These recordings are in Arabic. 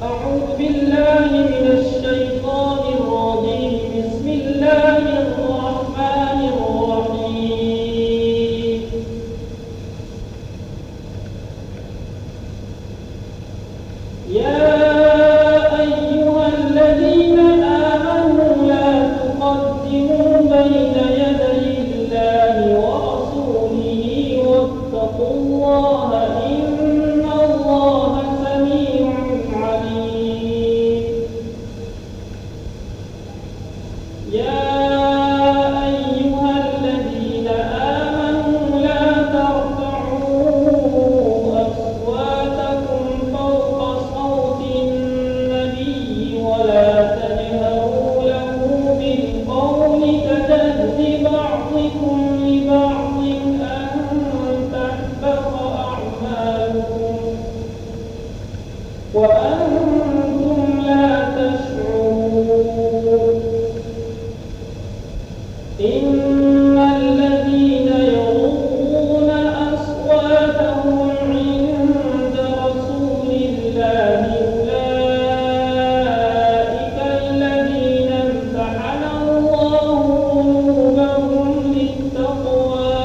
أعوذ بالله من الشيطان الرجيم. بسم الله الرحمن الرحيم. يا أيها الذين آمنوا لا تقدموا بين يدي الله ورسوله واتقوا الله إن الله سميع عليم. يا أيها الذين آمنوا لا ترفعوا أصواتكم فوق صوت النبي ولا تجهروا له بالقول كجهر بعضكم لبعض أن تحبط أعمالكم وأنتم لا تشعرون. إن الذين يغضون أصواتهم عند رسول الله أولئك الذين امتحن الله قلوبهم للتقوى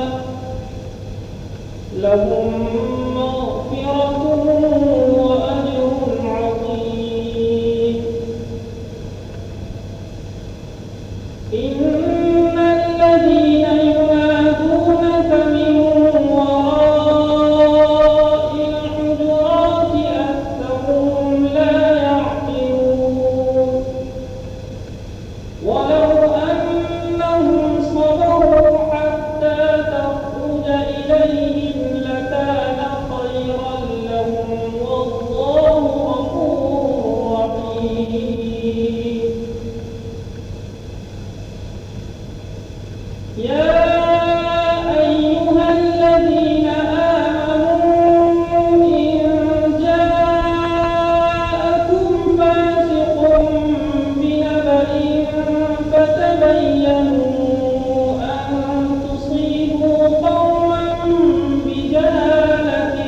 لهم مغفرة وأجر عظيم. إن الذين ينادونك من وراء الحجرات أكثرهم لا يعقلون. ولو أنهم صبروا حتى تخرج إليهم لكان خيرا لهم والله غفور رحيم. يا أيها الذين آمنوا إن جاءكم فاسق بنبأ فتبينوا أن تصيبوا قوما بجهالة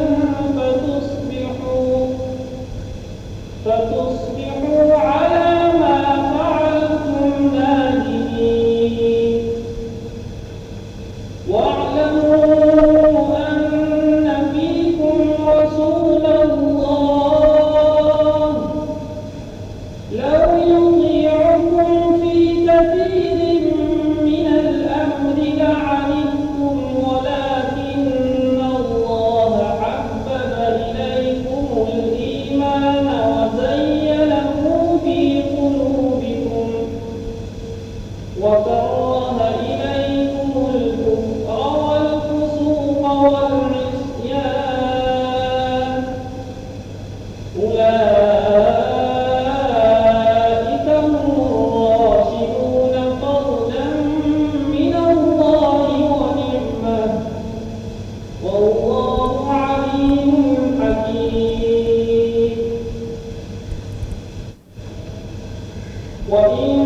فتصبحوا على ما فعلتم نادمين. واعلموا أن فيكم رسول الله لو يطيعكم في كثير من الأمر لعنتم ولكن الله حبب إليكم الإيمان وزينه في قلوبكم وكره إليكم الكفر والفسوق والعصيان أولئك هم الراشدون فضلا من الله ونعمة والله عليم حكيم. وإن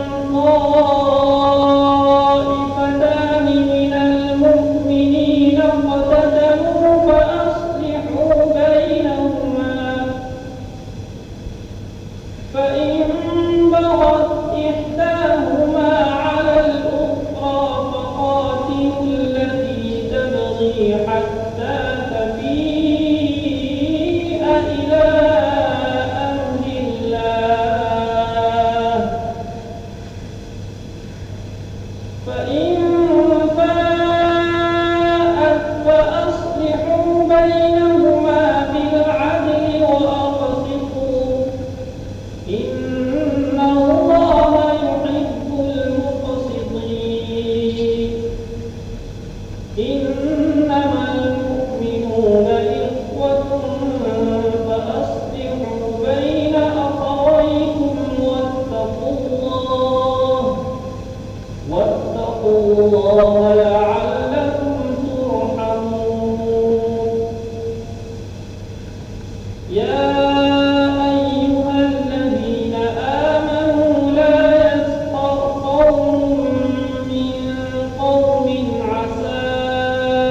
طائفتان من المؤمنين اقتتلوا فأصلحوا بينهما فإن بغت إحداهما على الأخرى فقاتلوا التي تبغي حتى تفيء إلى أمر الله فإن فاءت فأصلحوا بينهما بالعدل وأقسطوا إن الله يحب المقسطين. إنما المؤمنون إخوة فأصلحوا بين أخويكم واتقوا الله لعلكم ترحمون. يا أيها الذين آمنوا لا يسخر قوم من قوم عسى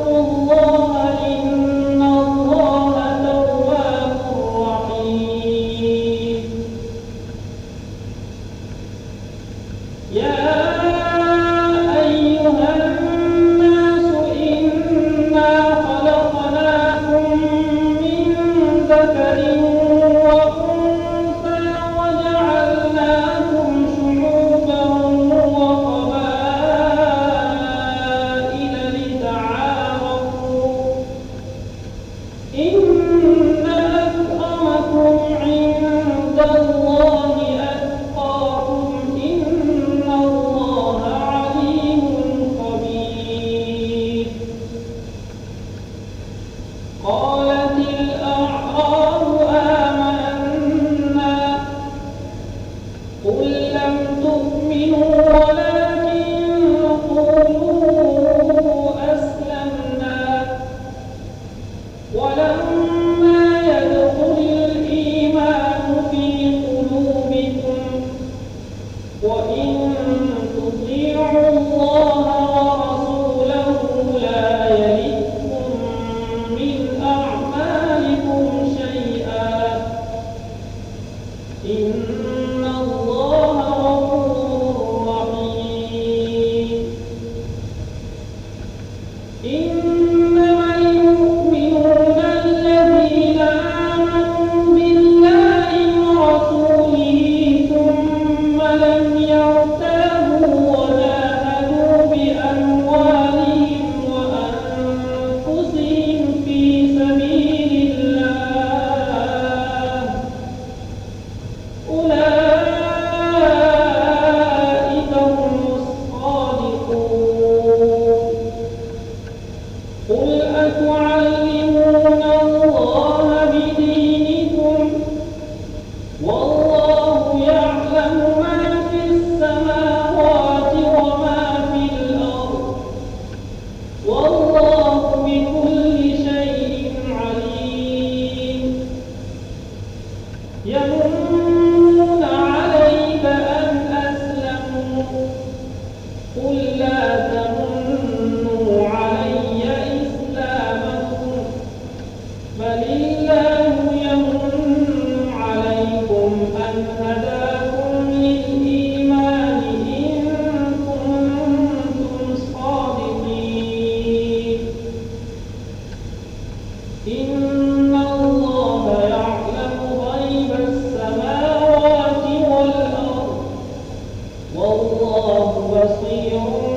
فاتقوا الله إن الله تواب رحيم يا أيها الناس إنا خلقناكم من ذكر وأنثى وجعلناكم شعوبا وقبائل لتعارفوا إن أكرمكم عند الله أتقاكم إن الله عليم خبير قالت الأعراب آمنا قل لم تؤمنوا ولكن قولوا أسلمنا ولما يدخل الإيمان في قلوبكم وإن تطيعوا الله ورسوله لا يلدكم من أعمالكم شيئا إن الله غفور رحيم إنما المؤمنون الذين آمنوا بالله ورسوله ثم لم يرتابوا وجاهدوا بأموالهم وأنفسهم في سبيل الله أولئك هم الصادقون قل أتعلمون الله بدينكم والله يعلم ما في السماوات وما في الأرض والله بكل شيء عليم يمنون عليك أن أسلموا قل لا تمنوا علي إسلامكم بل الله يمن عليكم أن هداكم للإيمان إن كنتم صادقين إن الله يعلم غيب السماوات والأرض والله بصير